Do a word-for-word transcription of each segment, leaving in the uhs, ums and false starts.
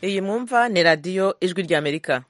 iyi mwumva ni radiyo ijwi ry'Amerika.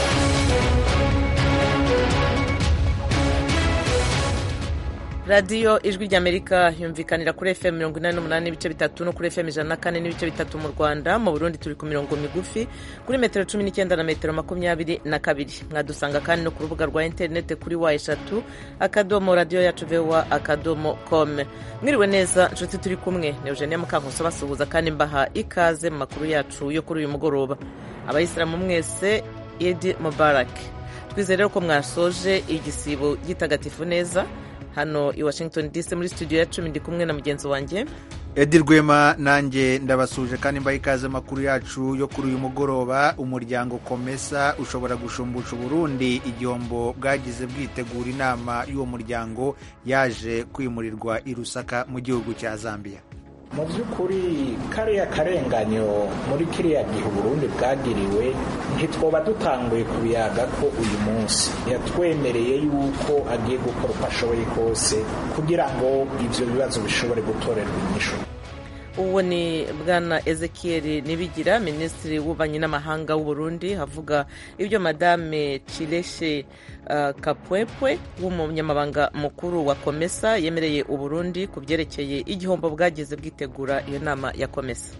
radiyo ijwi ry'Amerika yumvikanira kuri F M mirongo inani n'umunani n'ibice bitatu no kuri F M ijana na kane n'ibice bitatu mu Rwanda. Mu Burundi turi ku mirongo migufi kuri metero cumi n'icyenda na metero makumyabiri na kabiri. Mwadusanga kandi no ku rubuga rwa interinete kuri wa eshatu akadomo radiyo yacu vewa akadomo com. Mwiriwe neza nshuti, turi kumwe na Eugenie Mukankuso basuhuza kandi mbaha ikaze mu makuru yacu yo kuri uyu mugoroba. Abayisilamu mwese Eid Mubarak. Twizere rero ko mwasoje igisibo gitagatifu neza. Hano i Washington D C muri studio ya cumi ndi kumwe na mugenzi wanjye Edi Rwema, nanjye ndabasuje kandi mbaye ikaze makuru yacu yo kuri uyu mugoroba. Umuryango Komesa ushobora gushumbusha Burundi igihombo bwagize bwitegura inama y'uwo muryango yaje kwimurirwa i Lusaka mu gihugu cya Zambia. Mu by'ukuri kariya karenganyo muri kiriya gihe Burundi bwagiriwe ntitwoba dutanguye kubiyaga ko uyu munsi yatwemereye yuko agiye gukora uko ashoboye kose kugira ngo ibyo bibazo bishobore gutorerwa inyishu. Uwo ni Bwana Ezekiel Nibigira, Minisitiri w'Ububanyi n'Amahanga w'u Burundi, havuga ibyo Madame Chileshe uh, Kapwepwe w'umunyamabanga mukuru wa Komesa yemereye u Burundi ku byerekeye igihombo bwagize bwitegura iyo nama ya Komesa.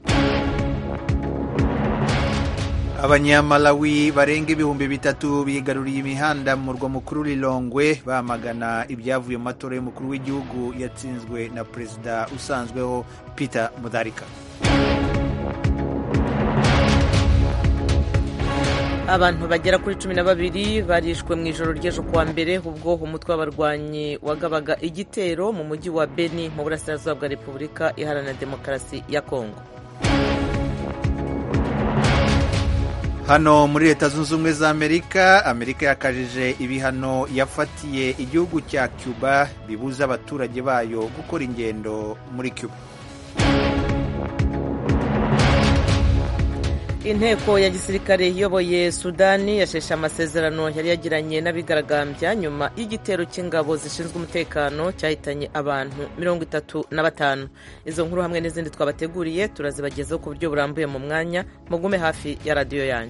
Abanyamalawi barenga ibihumbi bitatu bigaruriye imihanda mu murwa mukuru Lilongwe bamagana ibyavuye mu matora y'umukuru w'igihugu yatsinzwe na perezida usanzweho Peter Mutharika. Abantu bagera kuri cumi na babiri barishwe mu ijoro ry'ejo kuwa mbere ubwo umutwe w'abarwanyi wagabaga igitero mu mujyi wa Beni mu burasirazuba bwa Repubulika Iharanira Demokarasi ya Kongo. Hano muri Leta Zunze Ubumwe za Amerika, Amerika yakajije ibihano yafatiye igihugu cya Cuba bibuza abaturage bayo gukora ingendo muri Cuba. Inteko ya gisirikare iyoboye Sudani yasheshe amasezerano yari yagiranye n'abigaragambya nyuma y'igitero cy'ingabo zishinzwe umutekano cyahitanye abantu mirongo itatu na batanu. Izo nkuru hamwe n'izindi twabateguriye turazibagezaho ku buryo burambuye mu mwanya. Mugume hafi ya radiyo yanyu.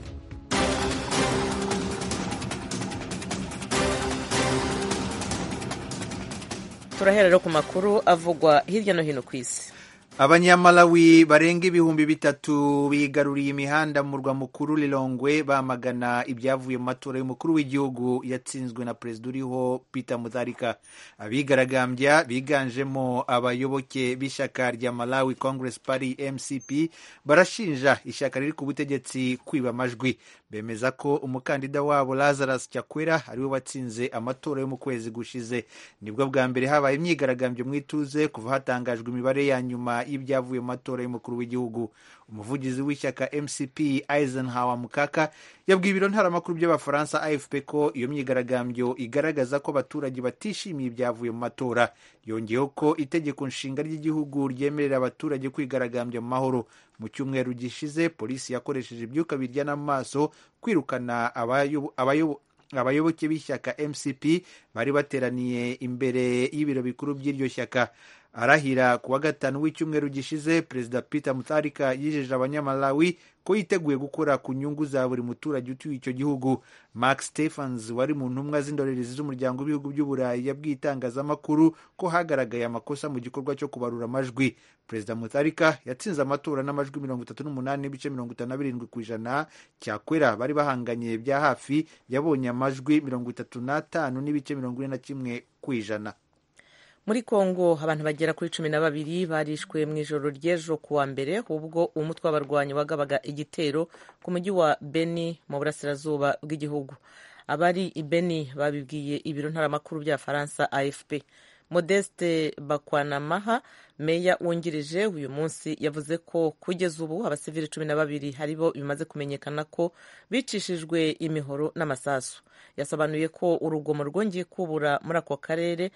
Turahera rero ku makuru avugwa hirya no hino ku isi. Abanyamalawi barenga ibihumbi bitatu bigaruriye imihanda mu murwa mukuru Lilongwe bamagana ibyavuye mu matora y'umukuru w'igihugu yatsinzwe na perezida uriho Peter Mutharika. Abigaragambya biganjemo abayoboke b'ishyaka rya Malawi Congress Party M C P barashinja ishyaka riri ku butegetsi kwiba amajwi. Bemeza ko umukandida wabo Lazarus Chakwera ariwe watsinze amatora yo mu kwezi gushize. Nibwo bwa mbere habaye imyigaragambyo mu ituze kuva hatangajwe imibare ya nyuma y'ibyavuye mu matora y'umukuru w'igihugu. Umuvugizi w'ishyaka M C P Eisenhower Mukaka yabwiye ibiro ntaramakuru by'abafaransa A F P ko iyo myigaragambyo igaragaza ko abaturage batishimiye ibyavuye mu matora. Yongeyeho ko itegeko nshinga ry'igihugu ryemerera abaturage kwigaragambya mu mahoro. Mu cyumweru gishize polisi yakoresheje ibyuka biryana mu maso kwirukana abayobo, abayobo, abayoboke b'ishyaka M C P bari bateraniye imbere y'ibiro bikuru by'iryo shyaka. Arahira kuwa gatanu w'icyumweru gishize, perezida Peter Mutharika yijeje abanyamalawi ko yiteguye gukora ku nyungu za buri muturage utuye icyo gihugu. Mark Stephens wari mu ntumwa z'indorerezi z'umuryango w'ibihugu by'Uburayi yabwiye itangazamakuru ko hagaragaye amakosa mu gikorwa cyo kubarura amajwi. Perezida Mutharika yatsinze amatora n'amajwi mirongo itatu n'umunani n'ibice mirongo itanu na birindwi ku ijana. Cyakwera bari bahanganye bya hafi yabonye amajwi mirongo itatu n'atanu n'ibice mirongo ine na kimwe ku ijana. Muri Kongo abantu bagera kuri cumi na babiri barishwe mu ijoro ry'ejo kuwa mbere ubwo umutwe w'abarwanyi wagabaga igitero ku mujyi wa Beni mu burasirazuba bw'igihugu. Abari i Beni babibwiye ibiro ntaramakuru bya Faransa A F P. Modeste Bakwanamaha, meya wungirije uyu munsi, yavuze ko kugeza ubu abasivili cumi na babiri haribo bimaze kumenyekana ko bicishijwe imihoro n'amasasu. Yasobanuye ko urugomo rwongeye kubura muri ako karere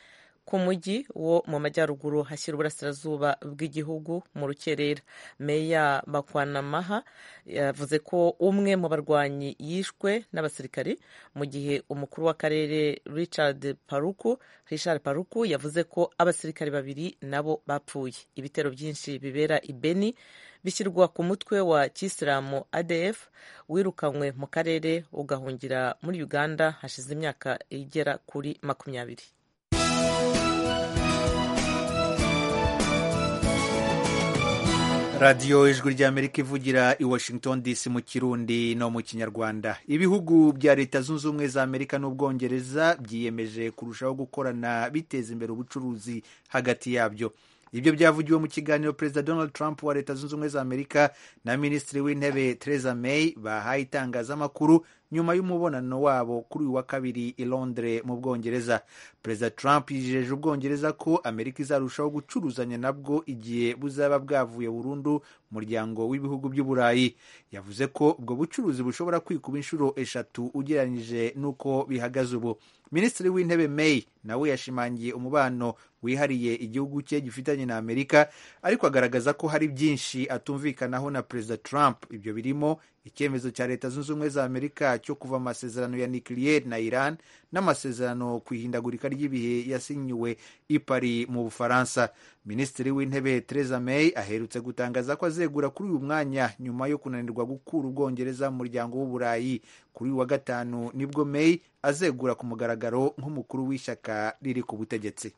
ku mujyi wo mu majyaruguru hashyira uburasirazuba bw'igihugu mu rukerera. Meya Bakwanamaha yavuze ko umwe mu barwanyi yishwe n'abasirikari, mu gihe umukuru w'akarere Richard Paruku Richard Paruku yavuze ko abasirikari babiri nabo bapfuye. Ibitero byinshi bibera i Beni bishyirwa ku mutwe wa Kisilamu A D F wirukanywe mu karere ugahungira muri Uganda hashize imyaka igera kuri makumyabiri. radiyo ijwi ry'Amerika ivugira i Washington D C mu Kirundi no mu Kinyarwanda. Ibihugu bya Leta Zunze Ubumwe za Amerika n'Ubwongereza byiyemeje kurushaho gukorana biteza imbere ubucuruzi hagati yabyo. Ibyo byavugiwe mu kiganiro Perezida Donald Trump wa Leta Zunze Ubumwe za Amerika na Minisitiri w'Intebe Theresa May bahaye itangazamakuru nyuma y'umubonano wabo kuri uyu wa kabiri i Londres mu Bwongereza. Perezida Trump yijeje Ubwongereza ko Amerika izarushaho gucuruzanya nabwo igihe buzaba bwavuye burundu umuryango w'ibihugu by'Uburayi. Yavuze ko ubwo bucuruzi bushobora kwikuba inshuro eshatu ugereranyije n'uko bihagaze ubu. Minisitiri w'Intebe May nawe yashimangiye umubano wihariye igihugu cye gifitanye na Amerika, ariko agaragaza ko hari byinshi atumvikanaho na Perezida Trump. Ibyo birimo icyemezo cya Leta Zunze Ubumwe za Amerika cyo kuva amasezerano ya nucleaire na Iran n'amasezerano ku ihindagurika ry'ibihe yasinyiwe i Paris mu Bufaransa. Minisitiri w'Intebe Theresa May aherutse gutangaza ko azegura kuri uyu mwanya nyuma yo kunanirwa gukura Ubwongereza mu muryango w'Uburayi. Kuri uyu wa gatanu nibwo May azegura ku mugaragaro nk'umukuru w'ishyaka riri ku butegetsi.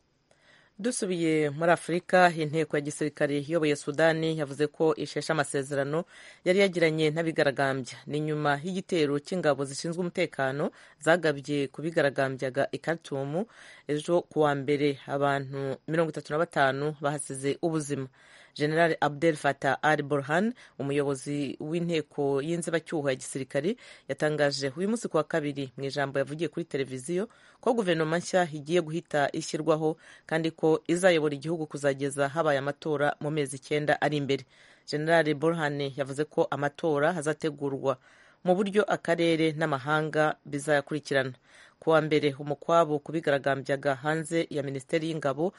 Dusubiye muri Afurika, inteko ya gisirikare iyoboye Sudani yavuze ko ishesha amasezerano yari yagiranye n'abigaragambya. Ni nyuma y'igitero cy'ingabo zishinzwe umutekano zagabye ku bigaragambyaga i Khartoum ejo kuwa mbere. Abantu mirongo itatu na batanu bahasize ubuzima. General Abdel Fattah al-Burhan, umuyobozi w'inteko y'inzibacyuho ya gisirikare, yatangaje uyu munsi kuwa kabiri mu ijambo yavugiye kuri televiziyo ko guverinoma nshya igiye guhita ishyirwaho kandi ko izayobora igihugu kuzageza habaye amatora mu mezi icyenda ari imbere. General Burhan yavuze ko amatora hazategurwa mu buryo akarere n'amahanga bizayakurikirana. Kuwa mbere umukwabo kubigaragambyaga hanze ya Minisiteri y'Ingabo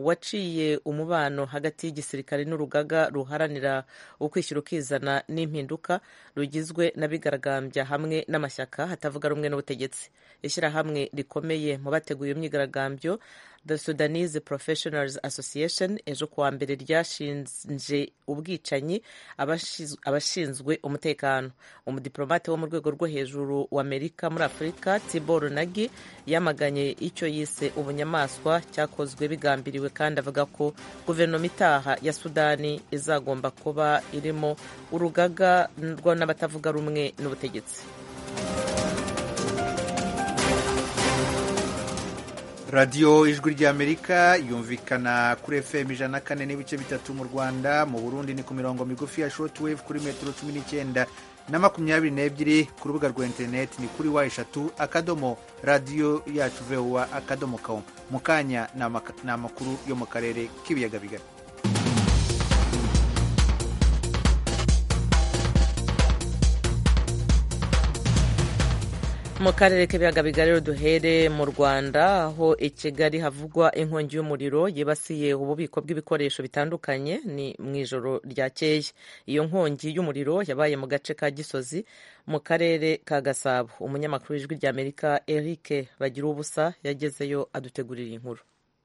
waciye umubano hagati y'igisirikare n'urugaga ruharanira ukwishyira ukizana n'impinduka rugizwe n'abigaragambya hamwe n'amashyaka hatavuga rumwe n'ubutegetsi. Ishyirahamwe rikomeye mu bateguye imyigaragambyo, The Sudanese Professionals Association, ejo kuwa mbere ryashinje ubwicanyi abashinzwe umutekano. Umudiplomate wo mu rwego rwo hejuru wa Amerika muri Afurika, Tibor Nagi, yamaganye icyo yise ubunyamaswa cyakozwe bigambiriwe, kandi avuga ko guverinoma itaha ya Sudani izagomba kuba irimo urugaga n'abatavuga rumwe n'ubutegetsi. radiyo ijwi ry'Amerika yumvikana kuri F M ijana na kane n'ibice bitatu mu Rwanda. Mu Burundi ni ku mirongo migufi ya shortwave kuri metero cumi n'icyenda na makumyabiri n'ebyiri. Ku rubuga rwa interineti ni kuri wa eshatu akadomo radiyo yacu voa akadomo com. Mu kanya ni amakuru yo mu karere k'ibiyaga bigari. Mu karere k'ibiyaga bigari duhere mu Rwanda, aho i Kigali havugwa inkongi y'umuriro yibasiye ububiko bw'ibikoresho bitandukanye ni mu ijoro ryakeye. Iyo nkongi y'umuriro yabaye mu gace ka Gisozi mu karere ka Gasabo. Umunyamakuru w'Ijwi ry'Amerika Eric Bagiruwubusa yagezeyo adutegurira inkuru.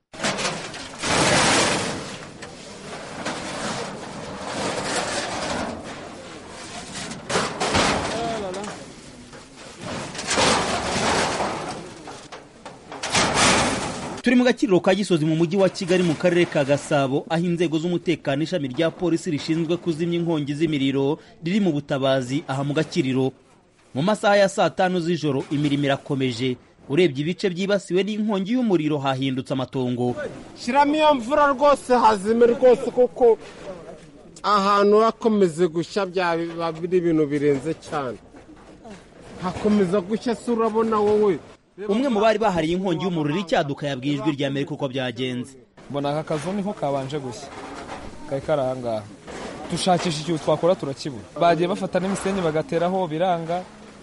Turi mu gakiriro ka Gisozi mu mujyi wa Kigali mu karere ka Gasabo, aho inzego z'umutekano ishami rya polisi rishinzwe kuzimya inkongi z'imiriro riri mu butabazi aha mu gakiriro. Mu masaha ya saa tanu z'ijoro imirimo irakomeje. Urebye ibice byibasiwe n'inkongi y'umuriro hahindutse amatongo. Shiramo iyo mvura rwose hazime rwose, kuko ahantu hakomeze gushya byaba biri ibintu birenze cyane. Hakomeza gushya, se urabona wowe. Umwe mu bari bahariye inkongi y'umuriro icyaduka yabwiye Ijwi ry'Amerika uko byagenze. Mbona aka kazu niho kabanje gushya, kari karangaha, dushakisha icyo twakora turakibura. Bagiye bafata n'imisenyi bagateraho biranga,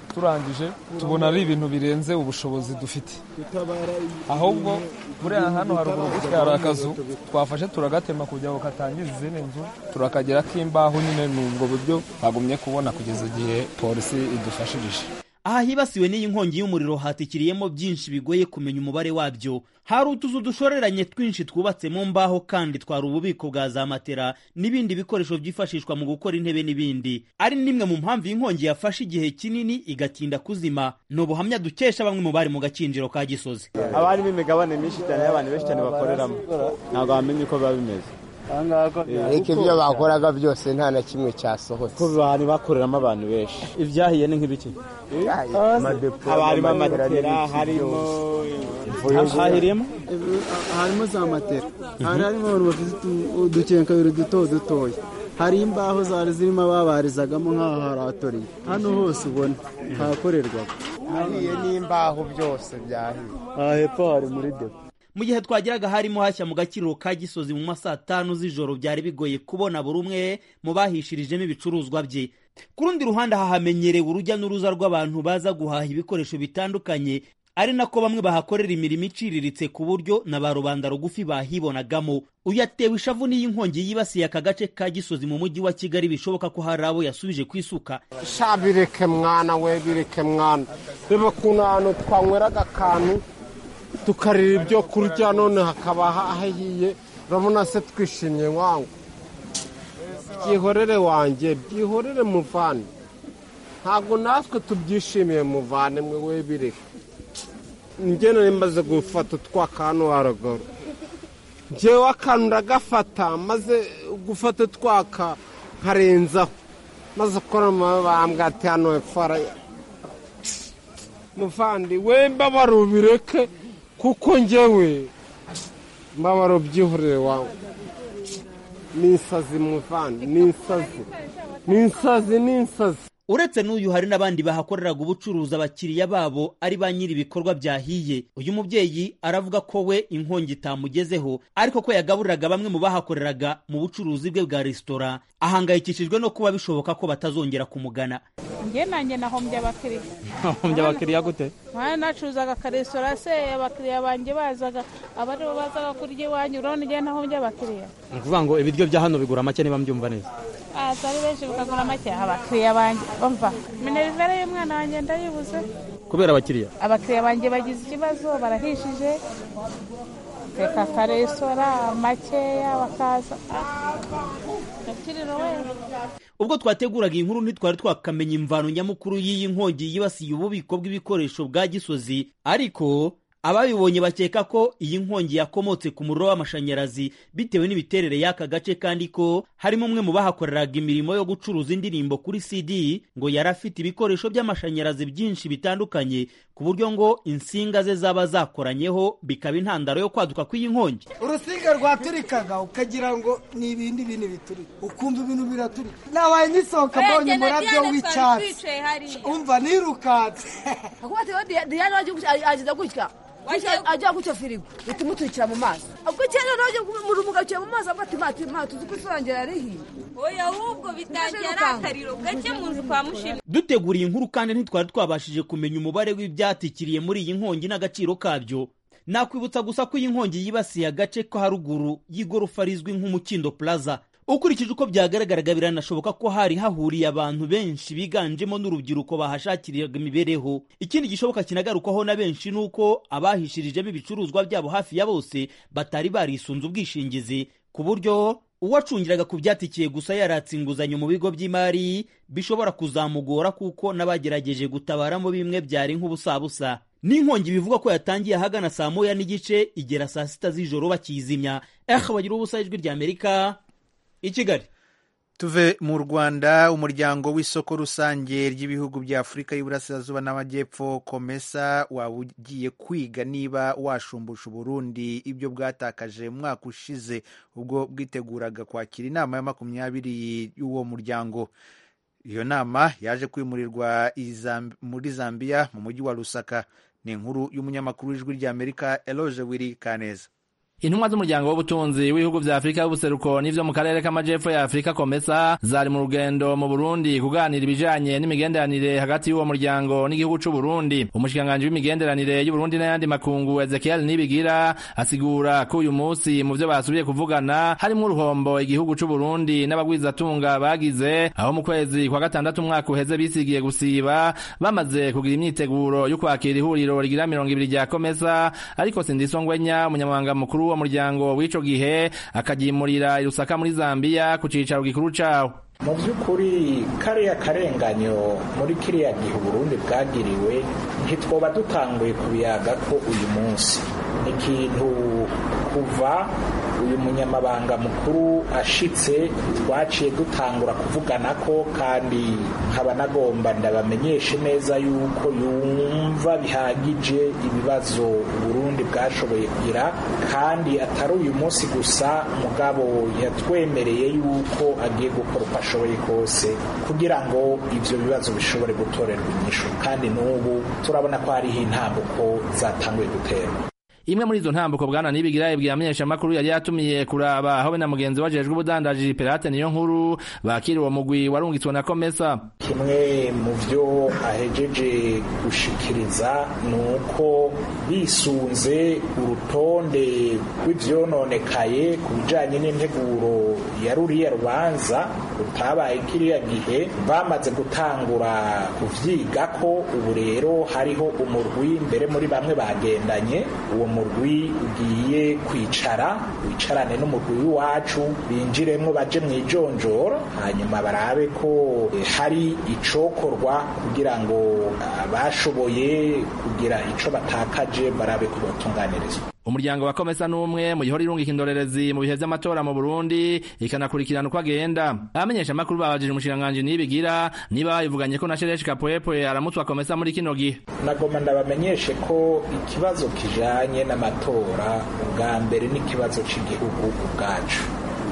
turangije tubona ari ibintu birenze ubushobozi dufite, ahubwo buriya hano haruguru gutya hari akazu twafashe turagatema kugira ngo katangiza izindi nzu turakagira k'imbaho, nyine ni ubwo buryo bagumye kubona kugeza igihe polisi idufashirije. Aha hibasiwe n'iyi nkongi y'umuriro hatikiriyemo byinshi bigoye kumenya umubare wabyo. Hari utuzu dushoreranye twinshi twubatse mu mbaho kandi twari ububiko bwa za matera n'ibindi bikoresho byifashishwa mu gukora intebe n'ibindi. Ari nimwe mu mpamvu y'inkongi yafashe igihe kinini igatinda kuzima. Ni ubuhamya dukesha bamwe mu bari mu gakinjiro ka Gisozi. Abarimo imigabane myinshi cyane y'abantu benshi cyane bakoreramo, ntabwo bamenye uko biba bimeze. Ariko ibyo bakoraga byose nta na kimwe cyasohotse, ko bari bakoreramo abantu benshi. Ibyahiye ni nk'ibiki? harimo amatera, harimo hahiriyemo harimo za matera, hari harimo abantu bafite udukenkabiri duto dutoya, hari imbaho zari zirimo babarizagamo nk'aho haratoriye. Hano hose ubona hakorerwaga, hariye n'imbaho byose byahiye. aha hepfo hari muri depo. Mu gihe twageraga harimo hashya mu gakiriro ka Gisozi mu masaa tanu z'ijoro, byari bigoye kubona buri umwe mu bahishirijemo ibicuruzwa bye. Ku rundi ruhande hahamenyerewe urujya n'uruza rw'abantu baza guhaha ibikoresho bitandukanye, ari nako bamwe bahakorera imirimo iciriritse ku buryo na ba rubanda rugufi bahibonagamo. Uyatewe ishavu n'iyi nkongi yibasiye aka gace ka Gisozi mu mujyi wa Kigali, bishoboka ko hari abo yasubije kwisuka. Shabireke mwana we, bireke mwana, reba kuntu hano twanyweraga akantu tukarira ibyo kurya, none hakaba hahiye. Urabona se twishimye wangu, byihorere wanjye, byihorere muvane, ntabwo natwe tubyishimiye muvane mwe we bireke. Njye nari maze gufata utwaka hano haruguru, njyewe akantu ndagafata, maze gufata utwaka nkarenzaho, maze gukora bambwa ati hano hepfo muvandi we mbabaro bireke, kuko njyewe mbabaro byihorere wawe. Ninsazi muvandi, ninsazi, ninsazi, ninsazi. Uretse n'uyu hari n'abandi bahakoreraga ubucuruzi abakiriya babo ari ba nyiri ibikorwa byahiye. Uyu mubyeyi aravuga ko we inkongi itamugezeho, ariko ko yagaburiraga bamwe mu bahakoreraga mu bucuruzi bwe bwa resitora. Ahangayikishijwe no kuba bishoboka ko batazongera kumugana. Nge nanjye nahombye abakiriya. Nahombye abakiriya gute? Mwana nacuruzaga akaresitora se, abakiriya banjye bazaga, abari bo bazaga kurya iwanyu, urabona nge nahombye abakiriya. Ni ukuvuga ngo ibiryo bya hano bigura make niba mbyumva neza? Ah, zari benshi bikagura make, abakiriya banjye bumva. Minerivare y'umwana wanjye ndayibuze. Kubera abakiriya? Abakiriya banjye bagize ikibazo, barahishije. Teka akaresitora makeya bakaza. Ubwo twateguraga inkuru ntitwari twakamenya imvano nyamukuru y'iyi nkongi yibasiye ububiko bw'ibikoresho bwa Gisozi, ariko ababibonye bakeka ko iyi nkongi yakomotse ku muriro w'amashanyarazi bitewe n'imiterere y'aka gace, kandi ko harimo umwe mu bahakoreraga imirimo yo gucuruza indirimbo kuri C D ngo yari afite ibikoresho by'amashanyarazi byinshi bitandukanye ku buryo ngo insinga ze zaba zakoranyeho bikaba intandaro yo kwaduka kw'iyi nkongi. Urusinga rwaturikaga ukagira ngo ni ibindi bintu bituri, ukumva ibintu biraturika. Nabaye nisohoka mbonye umurabyo w'icyatsi, umva nirukatse. Akuba Diana agize gutya ajya gucya firigo bitumuturikira mu maso, ubwo cyane naje muri umugacyo mu maso afata imati imati uzikusongera arihi. Oya ahubwo bitangira akariro gake mu nzu kwa Mushimi. Duteguriye inkuru kandi ntitwari twabashije kumenya umubare w'ibyatikiriye muri iyi nkongi n'agaciro kabyo. Nakwibutsa gusa ko iyi nkongi yibasiye agace ko haruguru y'igorofa rizwi nk'Umukindo Plaza. Ukurikije uko byagaragaraga biranashoboka ko hari hahuriye abantu benshi biganjemo n'urubyiruko bahashakiriraga imibereho. Ikindi gishoboka kinagarukwaho na benshi nuko abahishirijemo ibicuruzwa byabo hafi ya bose batari barisunze ubwishingizi, ku buryo uwacungiraga ku byatikiye gusa yaratse inguzanyo mu bigo by'imari bishobora kuzamugora, kuko n'abagerageje gutabaramo bimwe byari nk'ubusabusa. N'inkongi bivugwa ko yatangiye ahagana saa moya n'igice igera saa sita z'ijoro bakizimya. Eh, bagira ubusa ijwi rya Amerika i Kigali. Tuve mu Rwanda. Umuryango w'isoko rusange ry'ibihugu bya Afurika y'Iburasirazuba n'Amajyepfo Komesa wabugiye kwiga niba washumbusha Burundi ibyo bwatakaje mu mwaka ushize ubwo bwiteguraga kwakira inama ya makumyabiri y'uwo muryango. Iyo nama yaje kwimurirwa muri Zambia mu mujyi wa Lusaka. Ni inkuru y'umunyamakuru w'ijwi rya Amerika Eloge Wiri Kaneza. Intumwa z'umuryango w'ubutunzi w'ibihugu vya Afrika y'ubuseruko n'ivyo mu karere k'amajepfo ya Afrika COMESA zari mu rugendo mu Burundi kuganira ibijanye n'imigenderanire hagati y'uwo muryango n'igihugu c'u Burundi. Umushikiranganji w'imigenderanire y'u Burundi n'ayandi makungu Ezekiel Nibigira asigura ko uyu munsi mu vyo basubiye kuvugana harimo uruhombo igihugu c'u Burundi n'abagwizatunga bagize aho mu kwezi kwa gatandatu umwaka uheze bisigiye gusiba bamaze kugira imyiteguro yo kwakira ihuriro rigira mirongo ibiri rya COMESA, ariko Sindisongwenya umunyamabanga mukuru wa muryango w'ico gihe akagimurira i Lusaka muri Zambia ku cicaro gikuru cawo. Mu by'ukuri kariya karenganyo muri kiriya gihe Burundi bwagiriwe ntitwoba dutanguye kubiyaga ko uyu munsi ikintu kuva uyu munyamabanga mukuru ashitse twaciye dutangura kuvugana ko, kandi nkaba nagomba ndabamenyeshe neza yuko yumva bihagije ibibazo Burundi bwashoboye kugira, kandi atari uyu munsi gusa mugabo yatwemereye yuko agiye gukora uko ashoboye kose kugira ngo ivyo bibazo bishobore gutorerwa inyishu, kandi n'ubu turabona ko hariho intambuko zatanguye guterwa. Imwe muri izo ntambuko bwana Nibigira yabwiye amenyeshamakuru yari yatumiye kuraba aho we na mugenzi wajejwe ubudandaji Pirate niyo nkuru bakiri uwo mugwi warungitswe na COMESA. Kimwe mu vyo ahejeje gushikiriza nuko bisunze urutonde rw'ivyononekaye ku bijanye n'integuro ya ruriya rubanza rutabaye kiriya gihe, bamaze gutangura kuvyigako. Ubu rero hariho umurwi mbere muri bamwe bagendanye, uwo murwi ugiye kwicara wicarane n'umurwi w'iwacu binjiremwo baje mw'ijonjoro, hanyuma barabe ko hari icokorwa kugira ngo abashoboye kugira ico batakaje barabe ko batunganirizwa. Umuryango wa COMESA n'umwe mu gihora irungika indorerezi mu bihe vy'amatora mu Burundi ikanakurikirana uko agenda. Abamenyesha makuru babajije umushikiranganji Nibigira niba bayivuganye ko na Sheresh Kapwepwe aramutwa COMESA muri kino gihe. Nagoma ndabamenyeshe ko ikibazo kijanye n'amatora ubwa mbere n'ikibazo c'igihugu ubwacu.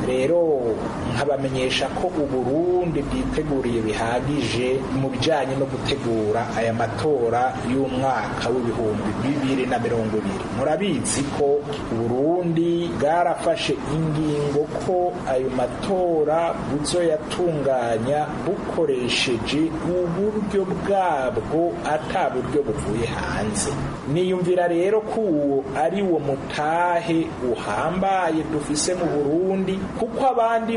Rero nkabamenyesha ko Uburundi bwiteguriye bihagije mu bijanye no gutegura aya matora y'umwaka w'ibihumbi bibiri na mirongo ibiri. Murabizi ko Uburundi bwarafashe ingingo ko ayo matora buzoyatunganya bukoresheje uburyo bwabwo ata buryo buvuye hanze. Niyumvira rero ko uwo ari wo mutahe uhambaye dufise mu Burundi, kuko abandi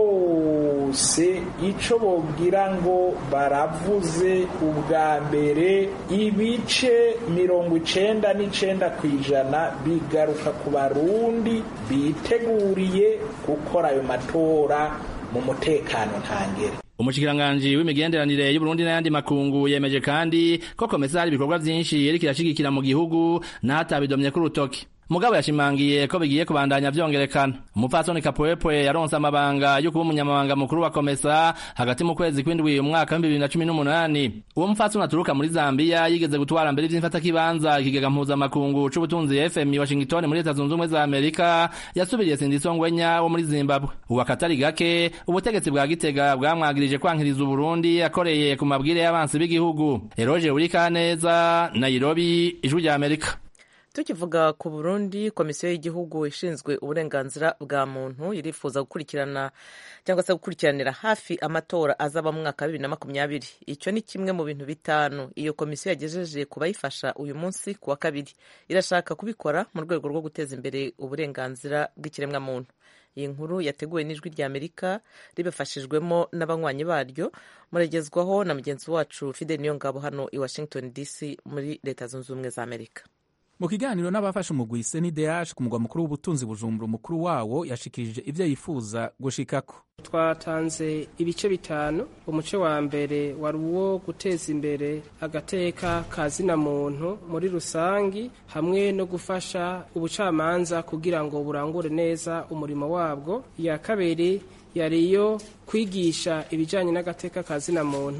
bose ico bogira ngo baravuze ubwa mbere ibice mirongo icenda n'icenda kw'ijana bigaruka ku Barundi biteguriye gukora ayo matora mu mutekano ntangere. Umushikiranganji w'imigenderanire y'u Burundi n'ayandi makungu yemeje kandi ko COMESA hari ibikorwa vyinshi yeriko irashigikira mu gihugu n'atabidomye ku rutoki. Mugabo yashimangiye ko bigiye kubandanya vyongerekana. Umupfasoni Kapwepwe yaronse amabanga yo kuba umunyamabanga mukuru wa COMESA hagati mu kwezi kw'indwi umwaka wa bibiri na cumi n'umunani. Uwo mupfasoni aturuka muri Zambia yigeze gutwara mbere ivy'imfata kibanza ikigega mpuzamakungu c'ubutunzi F M I Washington muri Leta Zunze Ubumwe za Amerika, yasubiriye Sindisongwenya wo muri Zimbabwe. Ubu akatari gake ubutegetsi bwa Gitega bwamwagirije kwankiriza Uburundi akoreye ku mabwire y'abansi b'igihugu. Eroje Urikaneza, Nairobi, Ijwi rya Amerika. Tukivuga ku Burundi, komisiyo y'igihugu ishinzwe uburenganzira bwa muntu irifuza gukurikirana cyangwa se gukurikiranira hafi amatora azaba mu mwaka wa bibiri na makumyabiri. Icyo ni kimwe mu bintu bitanu iyo komisiyo yagejeje ku bayifasha uyu munsi ku wa kabiri. Irashaka kubikora mu rwego rwo guteza imbere uburenganzira bw'ikiremwamuntu. Iyi nkuru yateguwe n'Ijwi rya Amerika ribafashijwemo n'abanywanyi baryo, muregezwaho na mugenzi wacu Fidel Niyongabo hano i Washington D C muri Leta Zunze Ubumwe za Amerika. Mu kiganiro n'abafasha umugwi C N D H ku mugwa mukuru w'ubutunzi Bujumbura, umukuru wawo yashikirije ivyo yifuza gushikako. Twatanze ibice bitanu. Umuce wa mbere wari uwo guteza imbere agateka kazina muntu muri rusangi hamwe no gufasha ubucamanza kugira ngo burangure neza umurimo wabwo. Ya kabiri yari yo kwigisha ibijanye n'agateka kazina muntu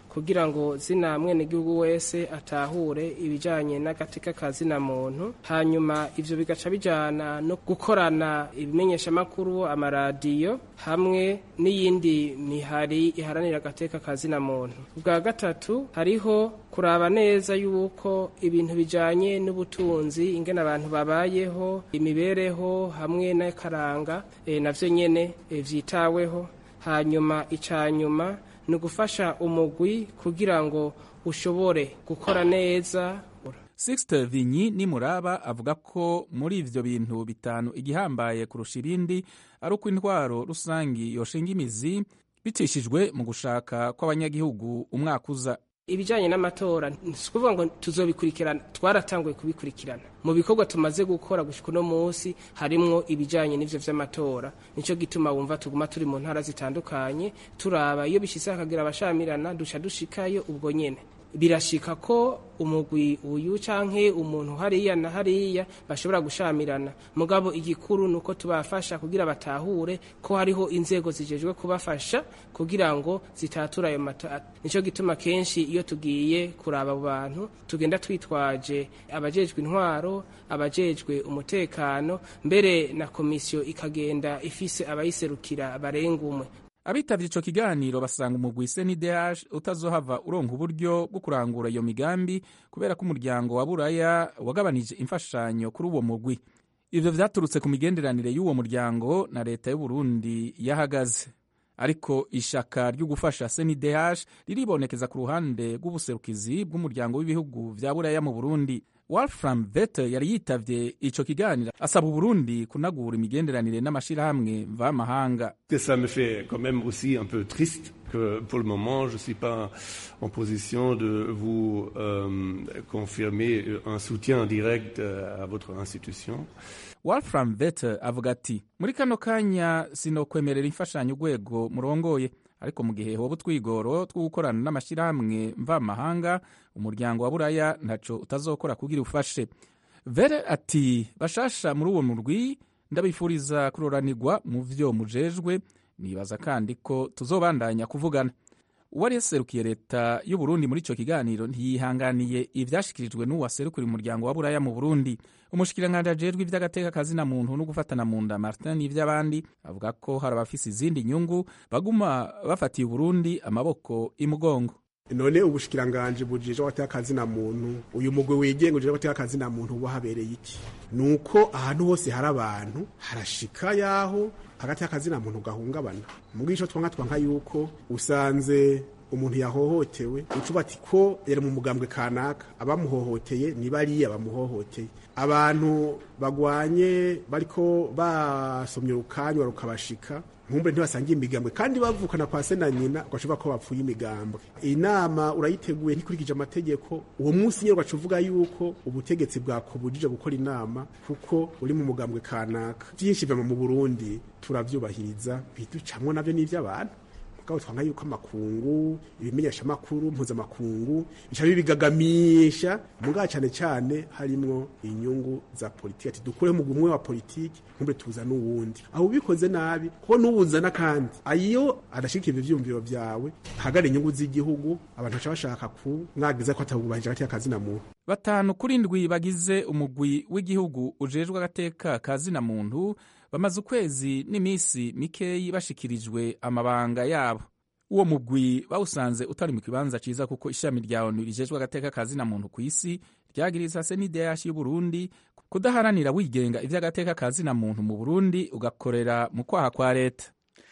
kugira ngo zina mwenegihugu wese atahure ibijanye n'agateka ka zina muntu. Hanyuma ivyo bigaca bijana no gukorana ibimenyeshamakuru, amaradiyo hamwe n'iyindi mihari iharanira agateka ka zina muntu. Ubwa gatatu hariho kuraba neza yuko ibintu bijanye n'ubutunzi, ingene abantu babayeho, imibereho hamwe n'akaranga e, navyo nyene e, vyitaweho. Hanyuma icanyuma ni ugufasha umugwi kugira ngo ushobore gukora neza. Sixte Vinyi Nimuraba avuga ko muri ivyo bintu bitanu igihambaye kurusha ibindi ari uko intwaro rusangi yoshinga imizi bicishijwe mu gushaka kw'abanyagihugu umwaka uza. Ibijanye n'amatora sikuvuga ngo tuzobikurikirana, twaratanguye kubikurikirana mu bikorwa tumaze gukora gushika no munsi, harimwo ibijanye n'ivyo vy'amatora. Nico gituma wumva tuguma turi mu ntara zitandukanye turaba iyo bishitse hakagira abashamirana duca dushikayo ubwo nyene. Birashika ko umugwi uyu canke umuntu hariya na hariya bashobora gushamirana, mugabo igikuru nuko tubafasha kugira batahure ko hariho inzego zijejwe kubafasha kugira ngo zitatura ayo matora. Nico gituma kenshi iyo tugiye kuraba abo bantu tugenda twitwaje abajejwe intwaro, abajejwe umutekano, mbere na komisiyo ikagenda ifise abayiserukira barenga umwe. Abitavye ico kiganiro basanga umugwi C N D H utazohava uronka uburyo bwo kurangura iyo migambi kubera ko umuryango wa Buraya wagabanije imfashanyo kuri uwo mugwi. Ivyo vyaturutse ku migenderanire y'uwo muryango na leta y'u Burundi yahagaze. Ariko ishaka ryo gufasha C N D H riribonekeza ku ruhande rw'ubuserukizi bw'umuryango w'ibihugu vya Buraya mu Burundi. Wolfram Vette yari yitavye ico kiganiro asaba Burundi kunagura imigenderanire n'amashirahamwe mvamahanga. Ça me fait quand même aussi un peu triste que pour le moment je suis pas en position de vous euh, confirmer un soutien direct à votre institution. Wolfram Vette avuga ati muri kano kanya sinokwemerera imfashanyo urwego murongoye, ariko mu gihe hoba utwigoro two gukorana n'amashirahamwe mvamahanga umuryango wa Buraya ntaco utazokora kugira ufashe. Vere ati bashasha muri uwo murwi ndabifuriza kuroranirwa mu vyo mujejwe, nibaza kandi ko tuzobandanya kuvugana. Uwari yaserukiye leta y'u Burundi muri ico kiganiro ntiyihanganiye ivyashikirijwe n'uwaserukira umuryango wa Buraya mu Burundi. Umushikiranganje ajejwe ivy'agateka kazina muntu no gufatana mu nda Martin n'ivy'abandi avuga ko hari abafise izindi nyungu baguma bafatiye Burundi amaboko imugongo. None ubushikiranganje bujije agateka kazina muntu, uyu mugwe wigenga uje agateka kazina muntu uba habereye iki? Nuko ahantu hose hari abantu harashika yaho hagati y'akazina muntu gahungabana. Mugisho twanga twanka yuko usanze umuntu yahohotewe ucuba ati ko yari mu mugambwe kanaka, abamuhohoteye ni bariya bamuhohoteye. Abantu bagwanye bariko basomye rukanywa rukabashika nkumbe ntibasangiye imigambwe kandi bavukana kwa se na nyina ugashoba ko bapfuye imigambwe. Inama urayiteguye ntikurikije amategeko, uwo munsi nyine ugacuvuga yuko ubutegetsi bwakubujije gukora inama kuko uri mu mugambwe kanaka. Byinshi biva mu Burundi turavyubahiriza biducamwo navyo n'ivy'abantu. Mugabo twanga yuko amakungu ibimenyesha makuru mpuza makungu bica bibigagamisha mugabo cyane cyane harimwo inyungu za politiki. Dukure mu gumwe wa politiki nkumbe tuza n'uwundi aho bikoze nabi ko n'ubuzana kandi ayo adashikira ivyumviro vyawe hagara inyungu z'igihugu abantu baca bashaka ku mwagiza ko atabubahije hagati y'akazina muntu. Batanu kuri ndwi bagize umugwi w'igihugu ujejwe agateka kazina muntu bamaze ukwezi n'imisi mikeyi bashikirijwe amabanga yabo. Uwo mugwi bawusanze utari mu kibanza ciza kuko ishami rya O N U rijejwe agateka kazina muntu ku isi ryagiriza C N D H y'u Burundi kudaharanira wigenga ivy'agateka kazina muntu mu Burundi ugakorera mu kwaha kwa leta.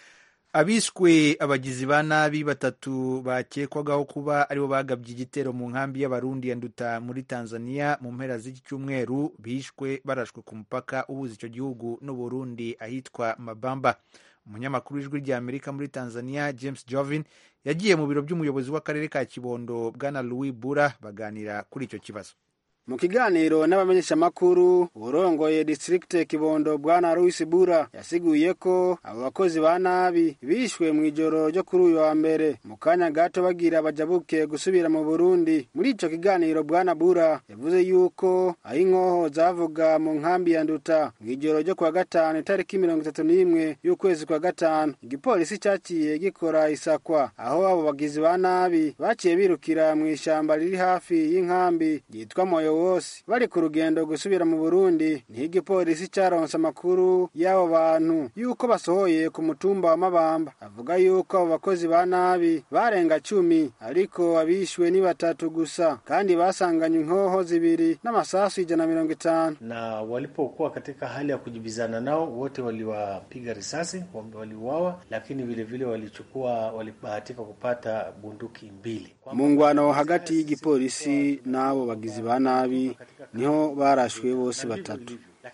Abishwe abagizi ba nabi batatu bakekwagaho kuba aribo bagabye igitero mu nkambi y'abarundi ya Nduta muri Tanzania mu mpera z'iki cyumweru bishwe barashwe ku mupaka uhuza icyo gihugu n'u Burundi ahitwa Mabamba. Umunyamakuru w'ijwi rya Amerika muri Tanzania James Jovin yagiye mu biro by'umuyobozi w'akarere ka Kibondo bwana Louis Bura baganira kuri icyo kibazo. mu kiganiro n'abamenyeshamakuru urongoye district Kibondo bwana Louis Bura yasiguye ko abo bakozi ba nabi bishwe mu ijoro ryo kuri uyu wa mbere mu kanya gato bagira bajabuke gusubira mu Burundi. Muri ico kiganiro bwana Bura yavuze yuko aho inkoho zavuga mu nkambi ya Nduta mu ijoro ryo kwa gatanu itariki mirongo itatu n'imwe y'ukwezi kwa gatanu igipolisi cyaciye gikora isakwa aho abo bagizi ba nabi baciye birukira mu ishamba riri hafi y'inkambi yitwa Moyo wose bari ku rugendo gusubira mu Burundi. Ni igipolisi cyaronse amakuru y'abo bantu yuko basohoye ku mutumba wa Mabamba avuga yuko abo bakozi ba nabi barenga cumi ariko abishwe ni batatu gusa kandi basanganywe inkoho zibiri n'amasasu ijana na mirongo itanu. Na walipokuwa katika hali ya kujibizana nao wote waliwapiga risasi, waliuawa, lakini vile vile walichukua walibahatika kupata bunduki mbili. Mungwano hagati y'igipolisi n'abo bagizi ba nabi niho barashwe bose batatu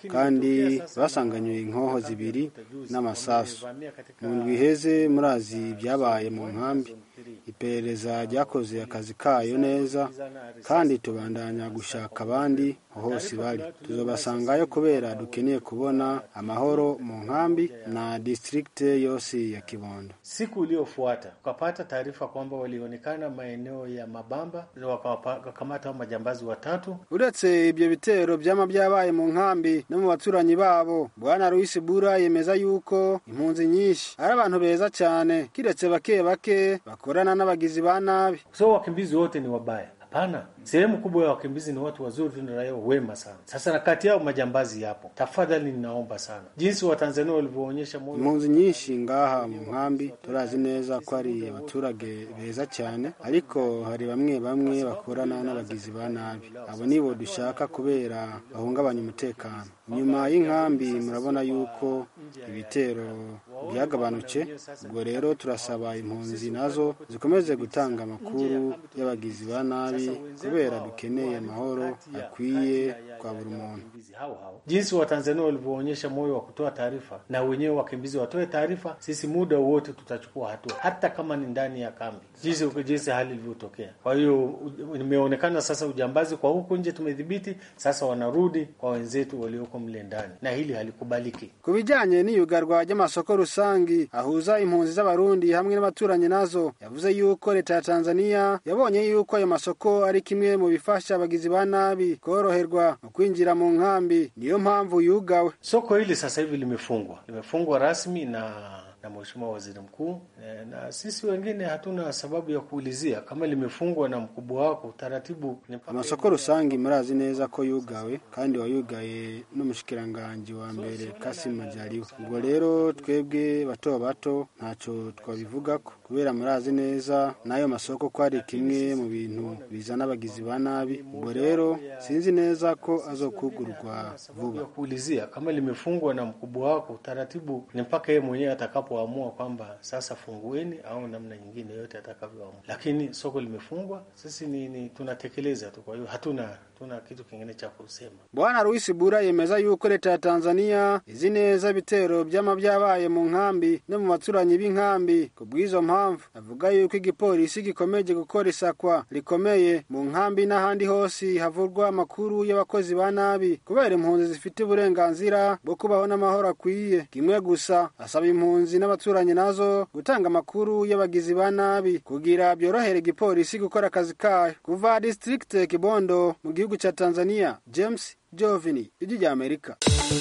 kandi basanganywe inkoho zibiri n'amasasu. Mu ndwi iheze murazi byabaye mu nkambi, iperereza ryakoze akazi kayo neza kandi tubandanya gushaka abandi hose bari. Tuzobasangayo kubera dukeneye kubona amahoro mu nkambi na district yose ya Kibondo. Siku iliyofuata tukapata taarifa kwamba walionekana maeneo ya Mabamba na wakakamata majambazi watatu. Uretse ibyo bitero byama byabaye mu nkambi no mu baturanyi babo, bwana Louis Bura yemeza yuko impunzi nyinshi ari abantu beza cyane kiretse bake bake bakorana n'abagizi ba nabi. So wakimbizi wote ni wabaya? Hapana. Sehemu kubwa ya wakimbizi ni watu wazuri na raia wema sana. Sasa na kati yao majambazi yapo. Tafadhali ninaomba sana. Jinsi wa Tanzania walivyoonyesha moyo. Impunzi nyinshi ngaha mu nkambi turazi neza ko ari abaturage beza cyane ariko hari bamwe bamwe bakorana n'abagizi ba nabi. Abo nibo dushaka kubera bahungabanya umutekano. Nyuma y'inkambi murabona yuko ibitero byagabanutse, ubwo rero turasaba impunzi nazo zikomeze gutanga amakuru y'abagizi ba nabi kubera dukeneye amahoro akwiye kwa buri muntu. Jinsi wa Tanzania walivyoonyesha moyo wa kutoa taarifa na wenyewe wakimbizi watoe taarifa, sisi muda wote tutachukua hatua hata kama ni ndani ya kambi. Jinsi jinsi hali ilivyotokea. Kwa hiyo imeonekana sasa ujambazi kwa huko nje tumedhibiti, sasa wanarudi kwa wenzetu walioko mle ndani na hili halikubaliki. Kubijanye n'iyugarwa ry'amasoko rusangi ahuza impunzi z'abarundi hamwe n'abaturanyi nazo, yavuze yuko leta ya Tanzania yabonye yuko ayo masoko ari kimwe mu bifasha abagizi ba nabi koroherwa mu kwinjira mu nkambi, niyo mpamvu yugawe. Soko hili sasa hivi limefungwa limefungwa rasmi na na Mheshimiwa Waziri Mkuu, na sisi wengine hatuna sababu ya kuulizia kama limefungwa na mkubwa wako utaratibu. Amasoko rusangi murazi neza ko yugawe kandi wayugaye n'umushikiranganje wa mbere Kassim Majaliwa. Ubwo rero twebwe bato bato ntaco twabivugako kubera murazi neza nayo masoko ko ari kimwe mu bintu bizana abagizi ba nabi. Ubwo rero sinzi neza ko azokugurwa vuba. Kuulizia kama limefungwa na mkubwa wako utaratibu ni mpaka yeye mwenyewe atakapo amua kwamba sasa fungueni au namna nyingine yote atakavyoamua. Lakini soko limefungwa, sisi ni, ni tunatekeleza tu, kwa hiyo hatuna tuna kitu kingine cha kusema. Bwana Louis Bura yemeza yuko leta ya Tanzania izi neza bitero byama byabaye mu nkambi no mu baturanyi b'inkambi. Kubwizo mpamvu avuga yuko igipolisi gikomeje gukora isakwa rikomeye mu nkambi n'ahandi hose havurwa amakuru y'abakozi ba nabi kubera impunzi zifite uburenganzira bwo kubaho n'amahoro akwiye. Kimwe gusa asaba impunzi n'abaturanyi nazo gutanga amakuru y'abagizi ba nabi kugira byorohere igipolisi gukora akazi kayo. Kuva district Kibondo mu gihugu cha Tanzania, James Jovini, Ijwi rya Amerika.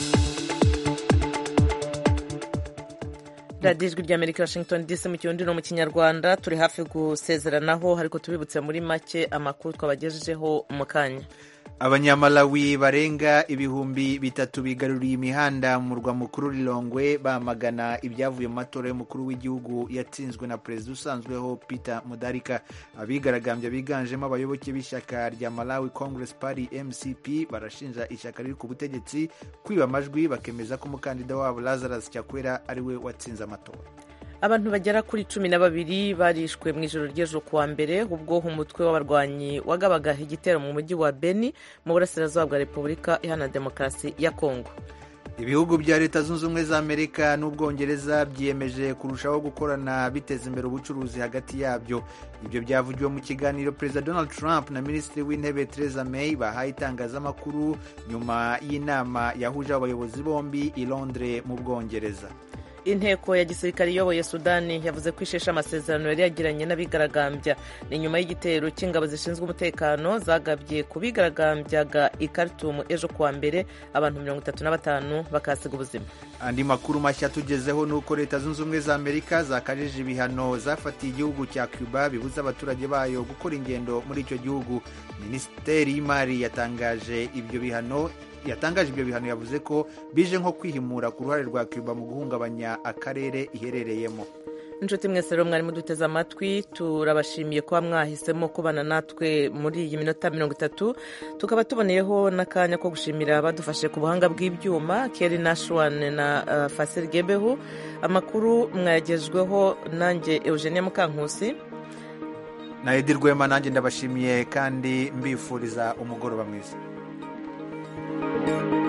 Radio Ijwi rya Amerika, Washington D C mu kirundi no mu kinyarwanda. Turi hafi gusezeranaho ariko tubibutse muri make amakuru twabagejejeho mu kanya. Abanyamalawi barenga ibihumbi bitatu bigaruriye imihanda mu murwa mukuru Lilongwe bamagana ibyavuye mu matora y'umukuru w'igihugu yatsinzwe na perezida usanzweho Peter Mutharika. Abigaragambya biganjemo abayoboke b'ishyaka rya Malawi Congress Party M C P barashinja ishyaka riri ku butegetsi kwiba amajwi, bakemeza ko umukandida wabo Lazarus Chakwera ari we watsinze amatora. Abantu bagera kuri cumi na babiri barishwe mu ijoro ry'ejo kuwa mbere ubwo umutwe w'abarwanyi wagabaga igitero mu mujyi wa Beni mu burasirazuba bwa Repubulika Iharanira Demokarasi ya Kongo. ibihugu bya leta zunze ubumwe za amerika n'ubwongereza byiyemeje kurushaho gukorana biteza imbere ubucuruzi hagati yabyo. Ibyo byavugiwe mu kiganiro perezida Donald Trump na minisitiri w'intebe Theresa May bahaye itangazamakuru nyuma y'inama yahuje abayobozi bombi i Londres mu bwongereza. Inteko ya gisirikare iyoboye Sudani yavuze ko ishesha amasezerano yari yagiranye n'abigaragambya. Ni nyuma y'igitero cy'ingabo zishinzwe umutekano zagabye ku bigaragambyaga i Khartoum ejo kuwa mbere, abantu mirongo itatu na batanu bakasiga ubuzima. Andi makuru mashya tugezeho ni uko leta zunze ubumwe za Amerika zakajije ibihano zafatiye igihugu cya Cuba bibuza abaturage bayo gukora ingendo muri icyo gihugu. Minisiteri y'imari yatangaje ibyo bihano yatangaje ibyo bihano yavuze ko bije nko kwihimura ku ruhare rwa Cuba mu guhungabanya akarere iherereyemo. Inshuti mwese rero mwari muduteze amatwi, turabashimiye kuba mwahisemo kubana natwe muri iyi minota mirongo itatu. Tukaba tuboneyeho n'akanya ko gushimira abadufashe ku buhanga bw'ibyuma, Kelly Nashwan na uh, Fasil Gebehu. Amakuru mwayagejweho nanjye Eugenie Mukankusi na Edi Rwema. Nanjye ndabashimiye kandi mbifuriza umugoroba mwiza. Thank you.